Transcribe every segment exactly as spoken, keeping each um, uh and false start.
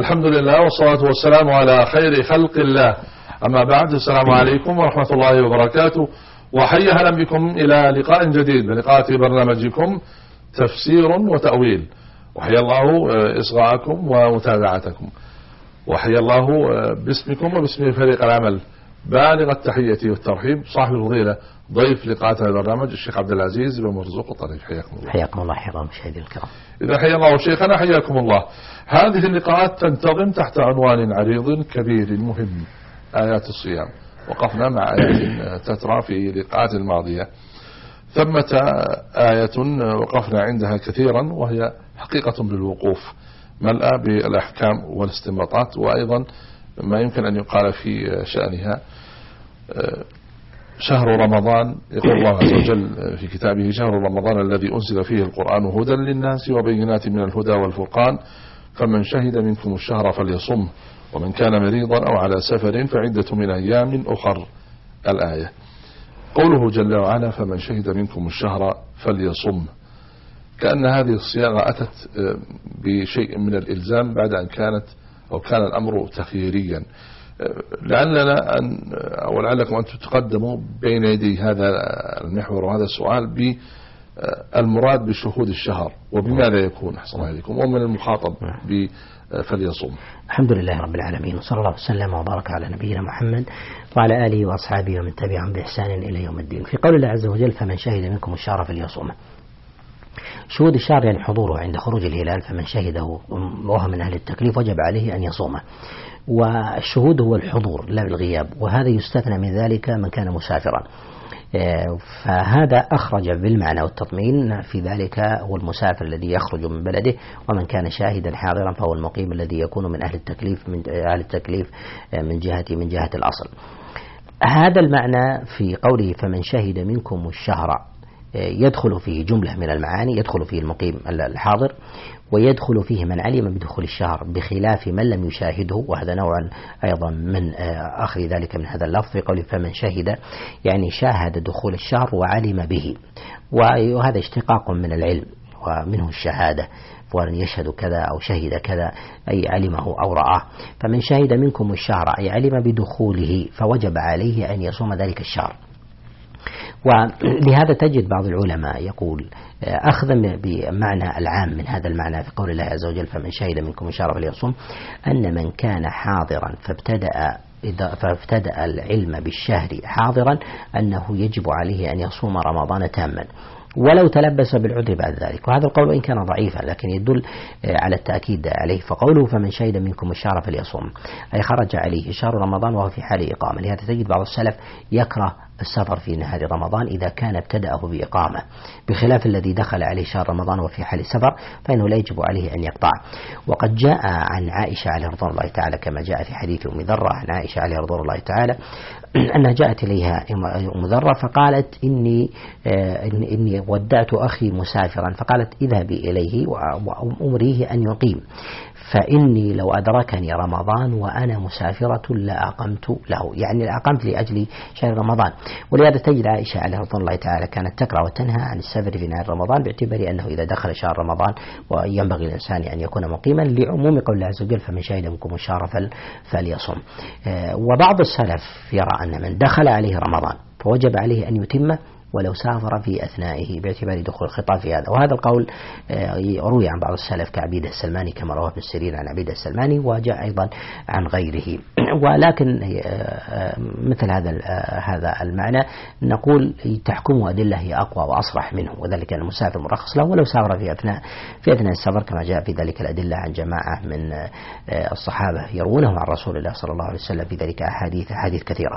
الحمد لله والصلاة والسلام على خير خلق الله. أما بعد، السلام عليكم ورحمة الله وبركاته، وحيا أهلا بكم إلى لقاء جديد بلقاءات برنامجكم تفسير وتأويل. وحيا الله إصغاءكم ومتابعتكم، وحيا الله باسمكم وباسم فريق العمل بالغ التحية والترحيب صاحب الفضيلة ضيف لقاءات البرنامج الشيخ عبد العزيز بن مرزوق الطريف. حياكم الله. حياكم الله. حيا الله مشاهدينا الكرام. إذا حيا الله شيخنا حياكم الله. هذه اللقاءات تنتظم تحت عنوان عريض كبير مهم، آيات الصيام. وقفنا مع آيات تترى في اللقاءات الماضية، ثمة آية وقفنا عندها كثيرا وهي حقيقة بالوقوف، ملأى بالأحكام والاستنباطات، وأيضا ما يمكن أن يقال في شأنها. شهر رمضان، يقول الله عز وجل في كتابه: شهر رمضان الذي أنزل فيه القرآن هدى للناس وبينات من الهدى والفرقان فمن شهد منكم الشهر فليصم ومن كان مريضا أو على سفر فعدة من أيام أخر. الآية. قوله جل وعلا: فمن شهد منكم الشهر فليصم، كأن هذه الصياغة أتت بشيء من الإلزام بعد أن كانت أو كان الأمر تخييريا. لعلنا أن أو لعلكم أن تتقدموا بين يدي هذا المحور وهذا السؤال بالمراد بشهود الشهر وبماذا يكون، أحسن الله عليكم، ومن المخاطب فليصوم. الحمد لله رب العالمين، وصلى الله وسلم وبارك على نبينا محمد وعلى آله وأصحابه ومن تبعهم بإحسان إلى يوم الدين. في قول الله عز وجل: فمن شهد منكم الشهر فليصوم. شهود الشهر يعني حضوره عند خروج الهلال، فمن شهده وهو من أهل التكليف وجب عليه أن يصومه. والشهود هو الحضور لا الغياب، وهذا يستثنى من ذلك من كان مسافرا، فهذا أخرج بالمعنى والتطمين في ذلك هو المسافر الذي يخرج من بلده، ومن كان شاهدا حاضرا فهو المقيم الذي يكون من أهل التكليف من أهل التكليف من جهة من جهة الأصل. هذا المعنى في قوله فمن شهد منكم الشهر يدخل فيه جملة من المعاني، يدخل فيه المقيم الحاضر، ويدخل فيه من علم بدخول الشهر بخلاف من لم يشاهده، وهذا نوع أيضا من أخذ ذلك من هذا اللفظ في قوله فمن شهد، يعني شاهد دخول الشهر وعلم به، وهذا اشتقاق من العلم ومنه الشهادة، وأن يشهد كذا أو شهد كذا أي علمه أو رآه. فمن شهد منكم الشهر أي علم بدخوله فوجب عليه أن يصوم ذلك الشهر. ولهذا تجد بعض العلماء يقول أخذا بمعنى العام من هذا المعنى في قول الله عز وجل فمن شهد منكم الشهر فليصوم، أن من كان حاضرا فابتدأ فابتدأ العلم بالشهر حاضرا أنه يجب عليه أن يصوم رمضان تاما ولو تلبس بالعذر بعد ذلك. وهذا القول إن كان ضعيفا لكن يدل على التأكيد عليه. فقوله فمن شهد منكم الشهر فليصوم أي خرج عليه شهر رمضان وهو في حال إقامة. لهذا تجد بعض السلف يكره السفر في نهار رمضان إذا كان ابتدأه بإقامة، بخلاف الذي دخل عليه شهر رمضان وفي حال السفر فإنه لا يجب عليه أن يقطع. وقد جاء عن عائشة عليه رضوان الله تعالى كما جاء في حديث أم ذرة عن عائشة عليه رضوان الله تعالى أنها جاءت إليها أم ذرة فقالت إني إني ودعت أخي مسافرا، فقالت اذهبي إليه وأمريه أن يقيم، فإني لو أدركني رمضان وأنا مسافرة لأقمت له، يعني أقمت لأجل شهر رمضان. ولهذا تجد عائشة عليه رضوان الله تعالى كانت تكره وتنهى عن السفر في نهار رمضان باعتبار أنه إذا دخل شهر رمضان وينبغي الإنسان أن يكون مقيما، لعموم قول الله عز وجل فمن شهد منكم الشهر فليصم. وبعض السلف يرى أن من دخل عليه رمضان فوجب عليه أن يتمه ولو سافر في أثنائه باعتبار دخول الخطاب في هذا. وهذا القول روي عن بعض السلف كعبيد السلماني كما رواه ابن سيرين عن عبيد السلماني، وجاء أيضا عن غيره. ولكن مثل هذا هذا المعنى نقول تحكم أدلة هي أقوى وأصرح منه، وذلك أن المسافر مرخص له ولو سافر في أثناء في أثناء السفر كما جاء في ذلك الأدلة عن جماعة من الصحابة يروونه عن رسول الله صلى الله عليه وسلم في ذلك أحاديث أحاديث كثيرة.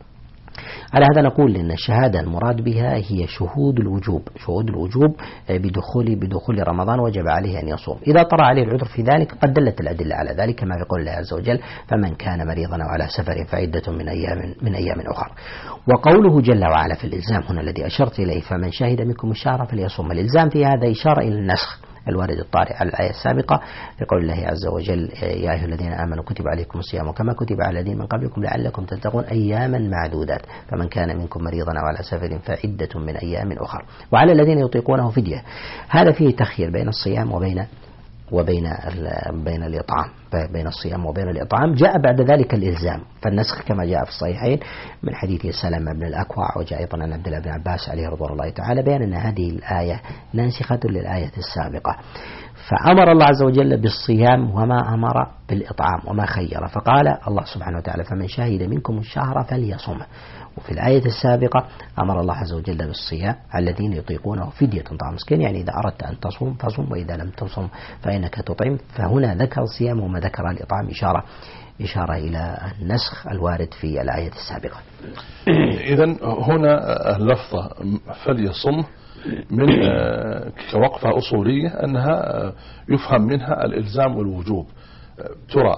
على هذا نقول إن الشهادة المراد بها هي شهود الوجوب، شهود الوجوب بدخول بدخول رمضان وجب عليه أن يصوم. إذا طرأ عليه العذر في ذلك قد دلت الأدلة على ذلك كما في قول الله عز وجل فمن كان مريضا أو على سفر فعدة من أيام من أيام أخرى. وقوله جل وعلا في الإلزام هنا الذي أشرت إليه فمن شهد منكم الشهر فليصوم، الإلزام في هذا إشارة إلى النسخ الوارد الطارئ على الآية السابقة في قول الله عز وجل يا أيها الذين آمنوا كتب عليكم الصيام كما كتب على الذين من قبلكم لعلكم تتقون أياما معدودات فمن كان منكم مريضا أو على سفر فعدة من أيام أخر. وعلى الذين يطيقونه فدية. هذا فيه تخيير بين الصيام وبين وبين بين الإطعام، بين الصيام وبين الإطعام. جاء بعد ذلك الإلزام، فالنسخ كما جاء في الصحيحين من حديث سلمة بن الأكوع، وجاء أيضا عن عبد الله بن عباس عليه رضوان الله تعالى، بيان أن هذه الآية ناسخة للآية السابقة. فأمر الله عز وجل بالصيام وما أمر بالإطعام وما خير، فقال الله سبحانه وتعالى فمن شهد منكم الشهر فليصمه. وفي الآية السابقة أمر الله عز وجل بالصيام الذين يطيقونه فدية طعام مسكين، يعني إذا أردت أن تصوم فصم وإذا لم تصم فإنك تطعم. فهنا ذكر الصيام وما ذكر الإطعام إشارة إشارة إلى النسخ الوارد في الآية السابقة. إذن هنا اللفظة فليصم من كوقفة أصولية أنها يفهم منها الإلزام والوجوب. ترى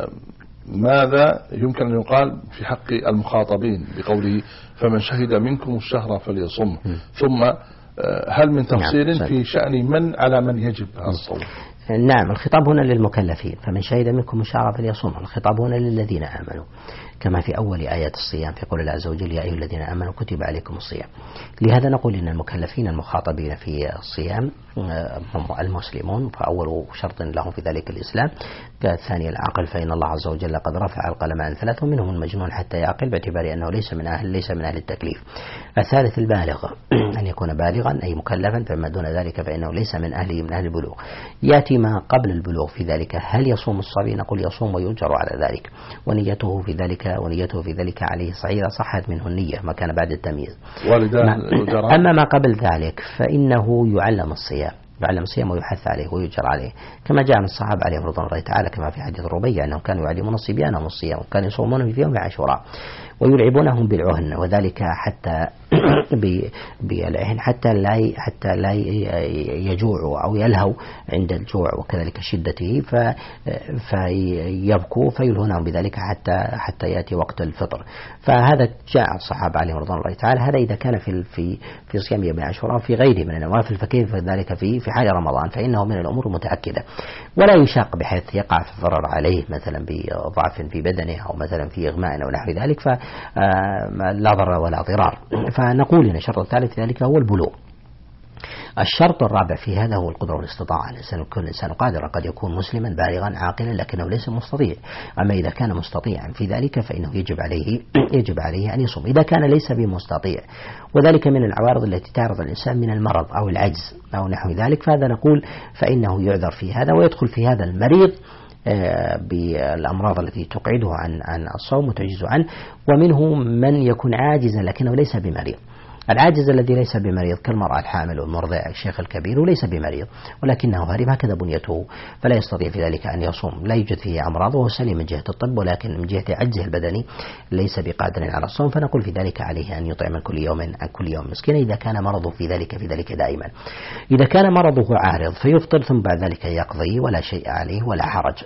ماذا يمكن أن يقال في حق المخاطبين بقوله فمن شهد منكم الشهر فليصم، ثم هل من تفصيل في شأن من على من يجب الصوم؟ نعم، الخطاب هنا للمكلفين، فمن شهد منكم الشهر فليصم. الخطاب هنا للذين آمنوا كما في أول آيات الصيام في قول الله عز وجل يا أيها الذين آمنوا كتب عليكم الصيام. لهذا نقول إن المكلفين المخاطبين في الصيام هم المسلمون، فأول شرط لهم في ذلك الإسلام. الثاني العقل، فإن الله عز وجل قد رفع القلم عن ثلاث ومنهم المجنون حتى يعقل باعتبار أنه ليس من أهل ليس من أهل التكليف. الثالث البالغ، أن يكون بالغا أي مكلفا، فما دون ذلك فإنه ليس من أهله من أهل البلوغ. يأتي ما قبل البلوغ في ذلك، هل يصوم الصبي؟ نقول يصوم ويؤجر على ذلك، ونيته في ذلك ونيته في ذلك عليه صحيح صحت منه النية ما كان بعد التمييز. أما ما قبل ذلك فإنه يعلم الصيام يعلم الصيام ويحث عليه ويجر عليه، كما جاء من الصحابة عليهم رضوان الله تعالى كما في حديث الربيع أنهم كانوا يعلمون الصبيانهم الصيام وكانوا يصومون في يوم عاشوراء ويلعبونهم بالعهن، وذلك حتى بالعهن حتى لا حتى لا يجوعوا أو يلهوا عند الجوع وكذلك شدته فيبكوا فيلهونهم بذلك حتى حتى يأتي وقت الفطر. فهذا جاء الصحابة عليهم رضوان الله تعالى. هذا إذا كان في في في صيام يوم عاشوراء في غيره من النوافل، فكيف ذلك في في حال رمضان؟ فإنه من الأمور المتأكدة ولا يشاق بحيث يقع في الضرر عليه مثلا بضعف في بدنه أو مثلا في إغماء أو نحو ذلك، فلا ضرر ولا ضرار. فنقول إن الشرط الثالث ذلك هو البلوغ. الشرط الرابع في هذا هو القدرة والاستطاعة. الإنسان يكون الإنسان قادرا، قد يكون مسلما بالغا عاقلا لكنه ليس مستطيع. أما إذا كان مستطيعا في ذلك فإنه يجب عليه يجب عليه أن يصوم. إذا كان ليس بمستطيع، وذلك من العوارض التي تعرض الإنسان من المرض أو العجز أو نحو ذلك، فهذا نقول فإنه يعذر في هذا، ويدخل في هذا المريض بالأمراض التي تقعده عن عن الصوم وتعجزه عنه. ومنه من يكون عاجزا لكنه ليس بمريض. العاجز الذي ليس بمريض كالمرأة الحامل والمرضع الشيخ الكبير وليس بمريض ولكنه هارم هكذا بنيته، فلا يستطيع في ذلك أن يصوم، لا يوجد فيه أمراض وهو سليم من جهة الطب، ولكن من جهة عجزه البدني ليس بقادر على الصوم، فنقول في ذلك عليه أن يطعم كل يوم عن كل يوم مسكين إذا كان مرضه في ذلك في ذلك دائما. إذا كان مرضه عارض فيفطر ثم بعد ذلك يقضي ولا شيء عليه ولا حرج.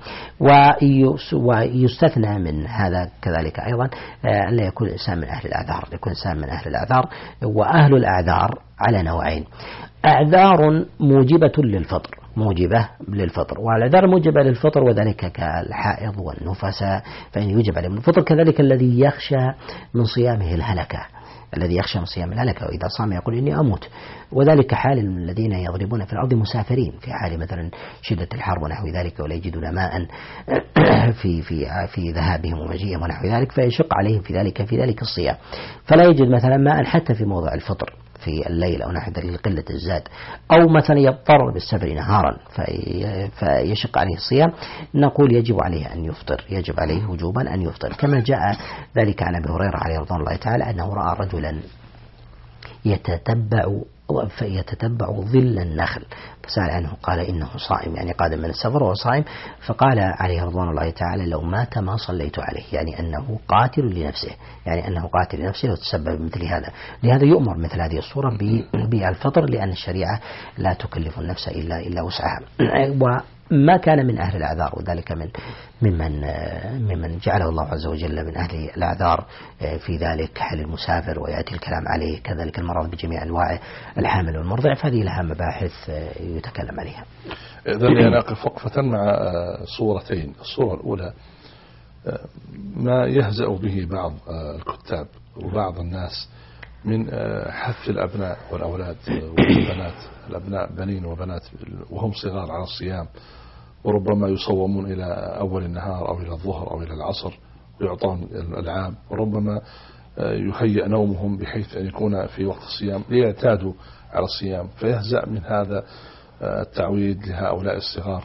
ويستثنى من هذا كذلك أيضا ألا يكون الإنسان من أهل الأعذار، يكون الإنسان من أهل الأعذار. وأهل الأعذار على نوعين: أعذار موجبة للفطر موجبة للفطر والأعذار موجبة للفطر، وذلك كالحائض والنفساء فإن يوجب عليهم الفطر، كذلك الذي يخشى من صيامه الهلكة الذي يخشى من صيام الهلكة وإذا صام يقول إني أموت، وذلك حال الذين يضربون في الأرض مسافرين في حال مثلا شدة الحر ونحو ذلك ولا يجدون ماء في في في ذهابهم ومجيئهم ونحو ذلك، فيشق عليهم في ذلك في ذلك الصيام، فلا يجد مثلا ماء حتى في موضع الفطر في الليل أو نحو ذلك قلة الزاد، أو مثلا يضطر بالسفر نهارا في فيشق عليه الصيام، نقول يجب عليه أن يفطر، يجب عليه وجوبا أن يفطر، كما جاء ذلك عن أبي هريرة عليه رضوان الله تعالى أنه رأى رجلا يتتبع فيتتبع ظل النخل فسأل عنه قال إنه صائم، يعني قادم من السفر وهو صائم، فقال عليه رضوان الله تعالى لو مات ما صليت عليه، يعني أنه قاتل لنفسه، يعني أنه قاتل لنفسه وتسبب مثل هذا. لهذا يؤمر مثل هذه الصورة بالفطر، لأن الشريعة لا تكلف النفس إلا إلا وسعها. وما كان من أهل الأعذار، وذلك من ممن ممن جعله الله عز وجل من أهل الأعذار في ذلك حال المسافر ويأتي الكلام عليه، كذلك المرض بجميع أنواعه، الحامل والمرضع، فهذه لها مباحث يتكلم عليها. إذن نقف وقفة مع صورتين. الصورة الأولى ما يهزأ به بعض الكتاب وبعض الناس من حث الأبناء والأولاد والبنات، الأبناء بنين وبنات وهم صغار على الصيام، وربما يصومون إلى أول النهار أو إلى الظهر أو إلى العصر ويعطون الألعاب، وربما يهيئ نومهم بحيث أن يكون في وقت الصيام ليعتادوا على الصيام، فيهزأ من هذا التعويد لهؤلاء الصغار.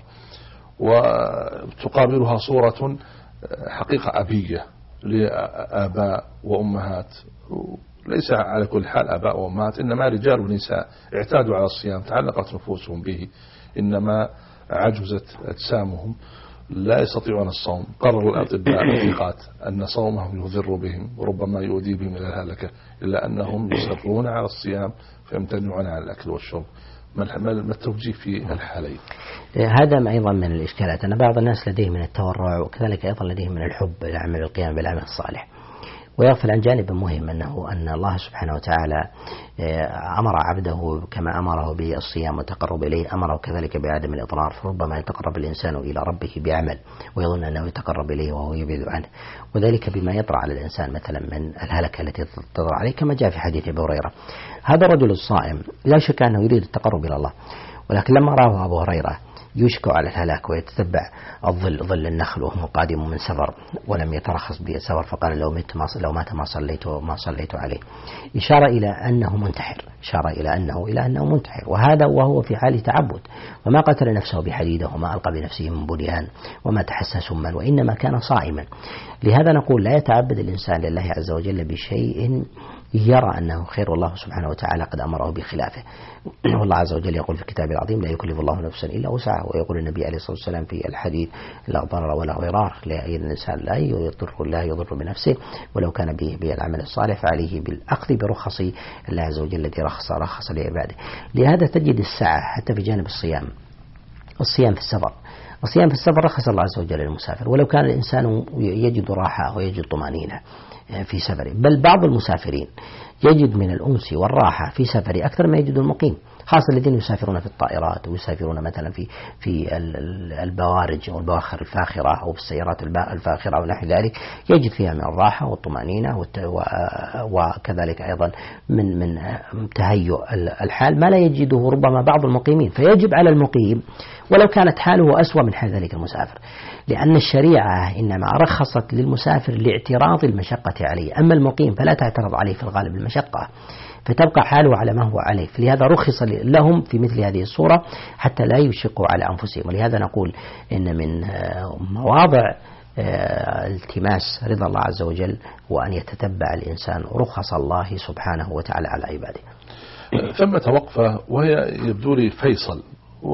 وتقابلها صورة حقيقة أبية لآباء وأمهات، ليس على كل حال آباء وأمهات، إنما رجال ونساء اعتادوا على الصيام، تعلقت نفوسهم به، إنما عجزت أجسامهم، لا يستطيعون الصوم. قرر الأطباء الثقات أن صومهم يضر بهم وربما يؤدي بهم إلى الهلكة، إلا أنهم يصرون على الصيام فيمتنعون عن الأكل والشرب. ما التوجيه في الحالين؟ هذا أيضا من الإشكالات، أن بعض الناس لديه من التورع وكذلك أيضا لديه من الحب لعمل القيام بالعمل الصالح، ويغفل عن جانب مهم أنه أن الله سبحانه وتعالى أمر عبده كما أمره بالصيام والتقرب إليه، أمره كذلك بعدم الإضرار، فربما يتقرب الإنسان إلى ربه بعمل ويظن أنه يتقرب إليه وهو يبعد عنه، وذلك بما يطرأ على الإنسان مثلا من الهلكة التي تطرأ عليه، كما جاء في حديث أبي هريرة. هذا الرجل الصائم لا شك أنه يريد التقرب إلى الله، ولكن لما رأى أبو هريرة يشكو على الهلاك ويتتبع الظل ظل النخل وهو قادم من سفر ولم يترخص بالسفر، فقال لو مت ما لو مات ما صليت ما صليت عليه، إشارة إلى أنه منتحر، إشارة إلى أنه إلى أنه منتحر، وهذا وهو في حال تعبد، وما قتل نفسه بحديدة وما ألقى بنفسه من بنيان وما تحسى سما، وإنما كان صائما. لهذا نقول لا يتعبد الإنسان لله عز وجل بشيء يرى أنه خير، والله سبحانه وتعالى قد أمره بخلافه. والله عز وجل يقول في كتابه العظيم: لا يكلف الله نفسا إلا وسعها. ويقول النبي عليه الصلاة والسلام في الحديث: لا ضرر ولا ضرار، الإنسان لا يضر لا يضر بنفسه ولو كان به بالعمل الصالح، فعليه بالأخذ برخص الله عز وجل الذي رخص رخص لعباده. لهذا تجد السعة حتى في جانب الصيام، الصيام في السفر، الصيام في السفر رخص الله عز وجل للمسافر، ولو كان الإنسان يجد راحة ويجد طمأنينة في سفره، بل بعض المسافرين يجد من الأنس والراحة في سفره أكثر ما يجد المقيم، خاصة الذين يسافرون في الطائرات ويسافرون مثلا في في البوارج أو البواخر الفاخرة أو بالسيارات الفاخرة أو نحو ذلك، يجد فيها من الراحة والطمأنينة وكذلك أيضا من من تهيؤ الحال ما لا يجده ربما بعض المقيمين. فيجب على المقيم ولو كانت حاله أسوأ من حال ذلك المسافر، لأن الشريعة إنما رخصت للمسافر لاعتراض المشقة عليه، أما المقيم فلا تعترض عليه في الغالب المشقة، فتبقى حاله على ما هو عليه. فلهذا رخص لهم في مثل هذه الصورة حتى لا يشقوا على أنفسهم. ولهذا نقول إن من مواضع التماس رضا الله عز وجل وأن يتتبع الإنسان رخص الله سبحانه وتعالى على عباده. ثمة وقفة وهي يبدو لي فيصل،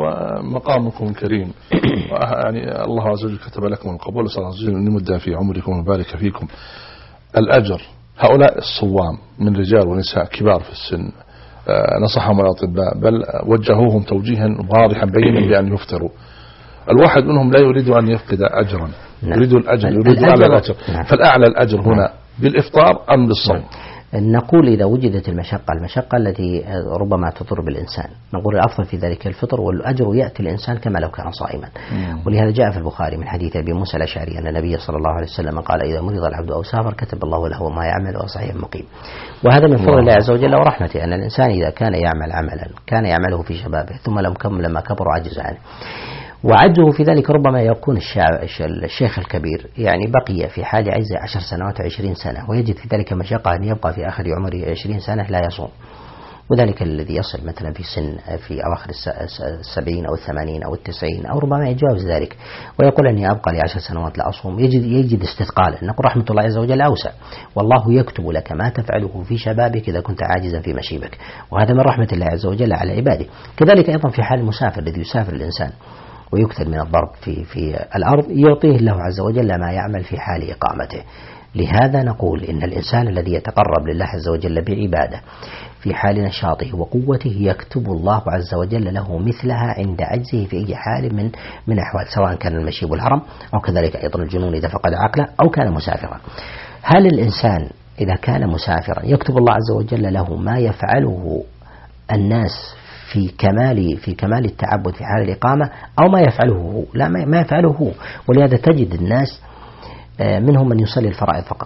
ومقامكم كريم، يعني الله عز وجل كتب لكم القبول، صلى الله عليه وسلم أن يمد في عمركم ويبارك فيكم. الأجر، هؤلاء الصوام من رجال ونساء كبار في السن نصحهم الأطباء بل وجهوهم توجيها واضحا بينا بأن يفطروا، الواحد منهم لا يريد أن يفقد أجرا، يريد الأجر، يريد أعلى الأجر، فالأعلى الأجر هنا بالإفطار أم بالصوم؟ نقول إذا وجدت المشقة المشقة التي ربما تضر بالإنسان، نقول الأفضل في ذلك الفطر، والأجر يأتي الإنسان كما لو كان صائما. ولهذا جاء في البخاري من حديث أبي موسى الأشعري أن النبي صلى الله عليه وسلم قال: إذا مرض العبد أو سافر كتب الله له ما يعمل وهو صحيح مقيم. وهذا من فضل الله عز وجل ورحمته، أن الإنسان إذا كان يعمل عملا كان يعمله في شبابه ثم لما كبر عجز عنه، وعجزه في ذلك ربما يكون الشيخ الكبير يعني بقي في حال عجز عشر سنوات وعشرين سنة، ويجد في ذلك مشقة أن يبقى في آخر عمره عشرين سنة لا يصوم، وذلك الذي يصل مثلا في سن في أواخر السبعين أو الثمانين أو التسعين أو ربما يتجاوز ذلك ويقول أني أبقى لعشر سنوات لا أصوم، يجد يجد استثقالا. نقول رحمة الله عز وجل أوسع، والله يكتب لك ما تفعله في شبابك إذا كنت عاجزا في مشيبك، وهذا من رحمة الله عز وجل على عباده. كذلك أيضا في حال المسافر الذي يسافر الإنسان ويكثر من الضرب في في الأرض، يعطيه الله عز وجل ما يعمل في حال إقامته. لهذا نقول إن الإنسان الذي يتقرب لله عز وجل بعبادة في حال نشاطه وقوته يكتب الله عز وجل له مثلها عند عجزه في أي حال من من أحوال، سواء كان المشيب والهرم أو كذلك أيضا الجنون إذا فقد عقله أو كان مسافرا. هل الإنسان إذا كان مسافرا يكتب الله عز وجل له ما يفعله الناس في كمال في كمال التعبد في حال الإقامة أو ما يفعله هو؟ لا، ما يفعله هو. ولهذا تجد الناس منهم من يصلي الفرائض فقط،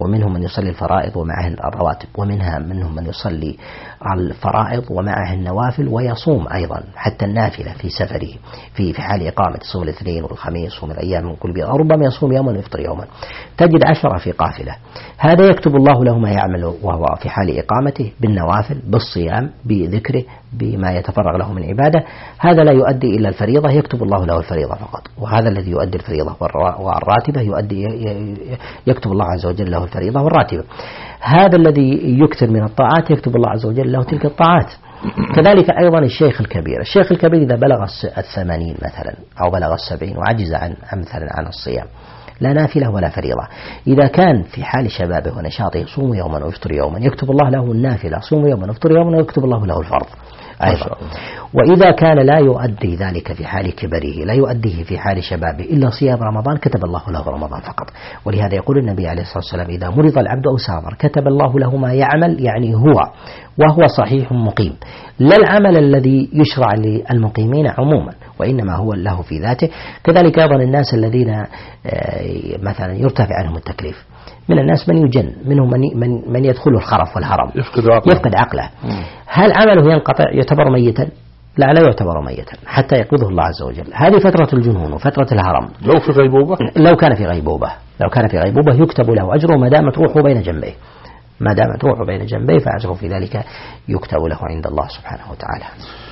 ومنهم من يصلي الفرائض ومعه الرواتب، ومنها منهم من يصلي الفرائض ومعه النوافل ويصوم أيضا حتى النافلة في سفره في في حال إقامة، يصوم الاثنين والخميس ومن أيام من كل بيض، أو ربما يصوم يوما ويفطر يوما. تجد عشرة في قافلة، هذا يكتب الله له ما يعمل وهو في حال إقامته بالنوافل، بالصيام، بذكره، بما يتفرغ له من عبادة. هذا لا يؤدي إلا الفريضة، يكتب الله له الفريضة فقط. وهذا الذي يؤدي الفريضة والراتبة يؤدي يكتب الله عز وجل له الفريضة والراتبة. هذا الذي يكثر من الطاعات يكتب الله عز وجل له تلك الطاعات. كذلك أيضا الشيخ الكبير، الشيخ الكبير إذا بلغ الثمانين مثلا أو بلغ السبعين وعجز عن مثلا عن الصيام، لا نافلة ولا فريضة. إذا كان في حال شبابه ونشاطه يصوم يوما ويفطر يوما، يكتب الله له النافلة، صوم يوما ويفطر يوما، ويكتب الله له الفرض أيضا. وإذا كان لا يؤدي ذلك في حال كبره، لا يؤديه في حال شبابه إلا صيام رمضان، كتب الله له رمضان فقط. ولهذا يقول النبي عليه الصلاة والسلام: إذا مرض العبد أو سافر كتب الله له ما يعمل، يعني هو وهو صحيح مقيم، لا العمل الذي يشرع للمقيمين عموما، وإنما هو له في ذاته. كذلك أيضا الناس الذين مثلا يرتفع عنهم التكليف، من الناس من يجن، منهم من من, من يدخله الخرف والهرم، يفقد عقله, يفقد عقله. هل عمله ينقطع يعتبر ميتا؟ لا، لا يعتبر ميتا حتى يقبضه الله عز وجل. هذه فترة الجنون وفترة الهرم. لو في غيبوبة، لو كان في غيبوبة لو كان في غيبوبة يكتب له أجره ما دامت روحه بين جنبيه، ما دامت روحه بين جنبيه فأجره في ذلك يكتب له عند الله سبحانه وتعالى.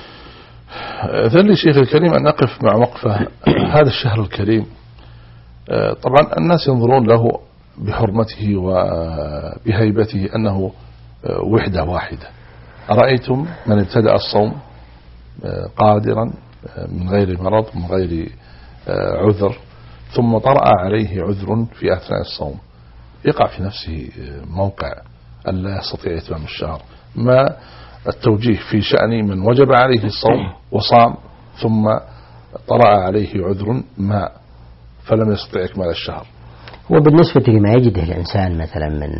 ذل شيخ الكريم أن نقف مع وقفة هذا الشهر الكريم. طبعا الناس ينظرون له بحرمته وبهيبته أنه وحدة واحدة. أرأيتم من ابتدأ الصوم قادرا من غير مرض من غير عذر، ثم طرأ عليه عذر في أثناء الصوم، يقع في نفسه موقع أن لا يستطيع إتمام الشهر. ما التوجيه في شأن من وجب عليه الصوم وصام ثم طرأ عليه عذر ما فلم يستطيع إكمال الشهر؟ وبالنسبة لما يجده الإنسان مثلا من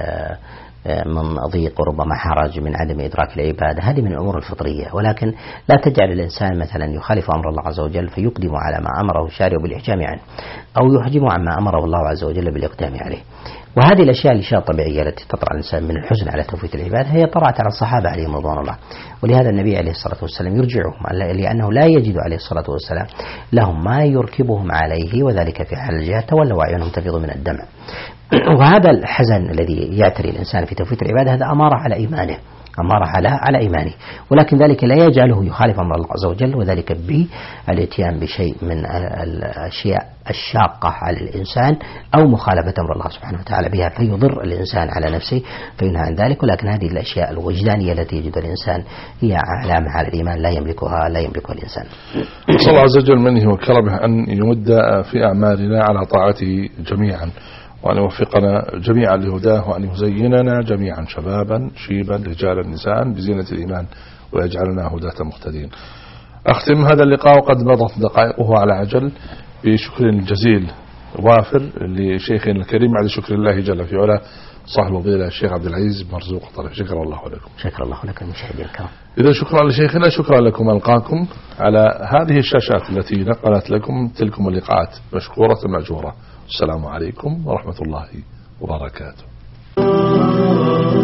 من ضيق وربما حرج من عدم إدراك العبادة، هذه من الأمور الفطرية، ولكن لا تجعل الإنسان مثلا يخالف أمر الله عز وجل فيقدم على ما أمره الشارع بالإحجام عنه، أو يحجم عما أمره الله عز وجل بالإقدام عليه. وهذه الأشياء الأشياء الطبيعية التي تطرأ الإنسان من الحزن على توفيت العبادة هي طرأت على الصحابة عليهم رضوان الله. ولهذا النبي عليه الصلاة والسلام يرجعهم، لأنه لا يجد عليه الصلاة والسلام لهم ما يركبهم عليه، وذلك في حال الجهاد تولوا وأعينهم تفيض من الدمع. وهذا الحزن الذي يعتري الإنسان في توفيت العبادة هذا أمارة على إيمانه، أمارة على على إيمانه، ولكن ذلك لا يجعله يخالف أمر الله عز وجل، وذلك بالاتيان بشيء من الأشياء الشاقة على الإنسان أو مخالفة أمر الله سبحانه وتعالى بها فيضر الإنسان على نفسه فينهى عن ذلك. ولكن هذه الأشياء الوجدانية التي يجد الإنسان هي علامة على الإيمان لا يملكها لا يملكها الإنسان. نسأل الله عز وجل منه وكرمه أن يمد في أعمالنا على طاعته جميعا، وأن يوفقنا جميعا لهداه، وأن يزيننا جميعا شبابا شيبا رجالا نساء بزينة الإيمان، ويجعلنا هداة مهتدين. أختم هذا اللقاء وقد مضت دقائقه على عجل بشكر جزيل وافر لشيخنا الكريم على شكر الله جل في علاه صاحب الفضيلة الشيخ عبد العزيز مرزوق الطرف. شكرا الله لكم. شكرا الله لكم مشاهدينا الكرام. إذا شكرا لشيخنا، شكرا لكم. ألقاكم على هذه الشاشات التي نقلت لكم تلكم اللقاءات مشكورة مأجورة. السلام عليكم ورحمة الله وبركاته.